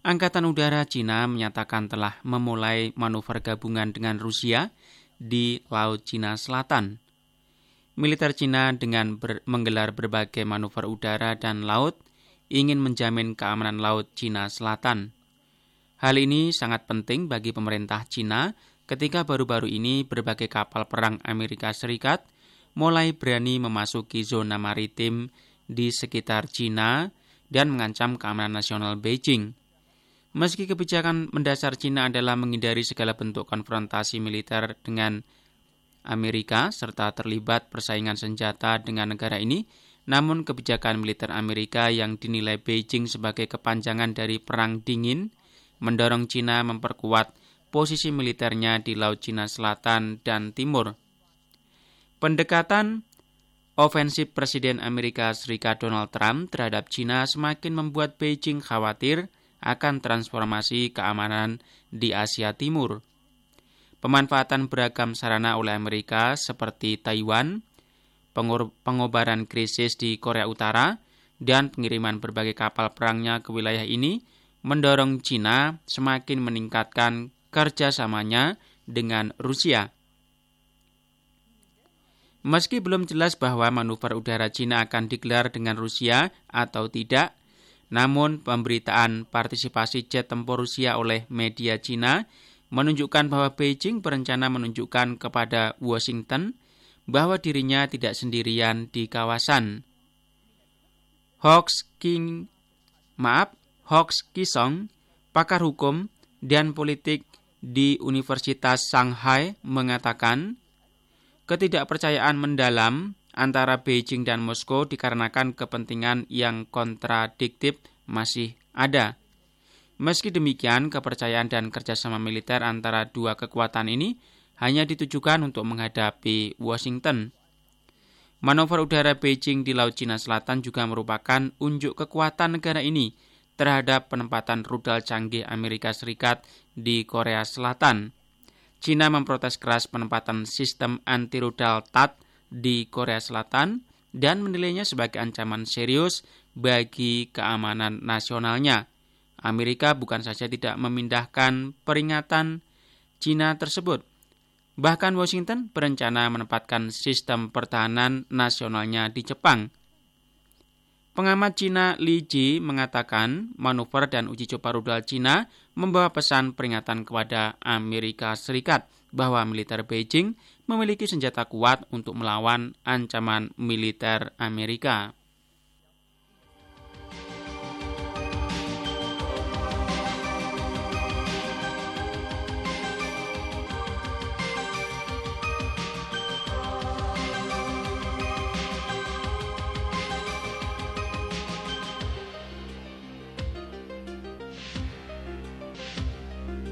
Angkatan Udara Cina menyatakan telah memulai manuver gabungan dengan Rusia di Laut Cina Selatan. Militer Cina dengan menggelar berbagai manuver udara dan laut ingin menjamin keamanan Laut Cina Selatan. Hal ini sangat penting bagi pemerintah Cina ketika baru-baru ini berbagai kapal perang Amerika Serikat mulai berani memasuki zona maritim di sekitar Cina dan mengancam keamanan nasional Beijing. Meski kebijakan mendasar Cina adalah menghindari segala bentuk konfrontasi militer dengan Amerika serta terlibat persaingan senjata dengan negara ini, namun kebijakan militer Amerika yang dinilai Beijing sebagai kepanjangan dari Perang Dingin mendorong Cina memperkuat posisi militernya di Laut Cina Selatan dan Timur. Pendekatan ofensif Presiden Amerika Serikat Donald Trump terhadap Cina semakin membuat Beijing khawatir akan transformasi keamanan di Asia Timur. Pemanfaatan beragam sarana oleh Amerika seperti Taiwan, pengobaran krisis di Korea Utara, dan pengiriman berbagai kapal perangnya ke wilayah ini mendorong Cina semakin meningkatkan kerjasamanya dengan Rusia. Meski belum jelas bahwa manuver udara Cina akan digelar dengan Rusia atau tidak, namun pemberitaan partisipasi jet tempur Rusia oleh media Cina menunjukkan bahwa Beijing berencana menunjukkan kepada Washington bahwa dirinya tidak sendirian di kawasan. Hock Kisong, pakar hukum dan politik di Universitas Shanghai mengatakan, ketidakpercayaan mendalam antara Beijing dan Moskow dikarenakan kepentingan yang kontradiktif masih ada. Meski demikian, kepercayaan dan kerjasama militer antara dua kekuatan ini hanya ditujukan untuk menghadapi Washington. Manuver udara Beijing di Laut Cina Selatan juga merupakan unjuk kekuatan negara ini terhadap penempatan rudal canggih Amerika Serikat di Korea Selatan. Cina memprotes keras penempatan sistem anti-rudal THAAD di Korea Selatan dan menilainya sebagai ancaman serius bagi keamanan nasionalnya. Amerika bukan saja tidak memindahkan peringatan Cina tersebut, bahkan Washington berencana menempatkan sistem pertahanan nasionalnya di Jepang. Pengamat Cina Li Ji mengatakan manuver dan uji coba rudal Cina membawa pesan peringatan kepada Amerika Serikat bahwa militer Beijing memiliki senjata kuat untuk melawan ancaman militer Amerika.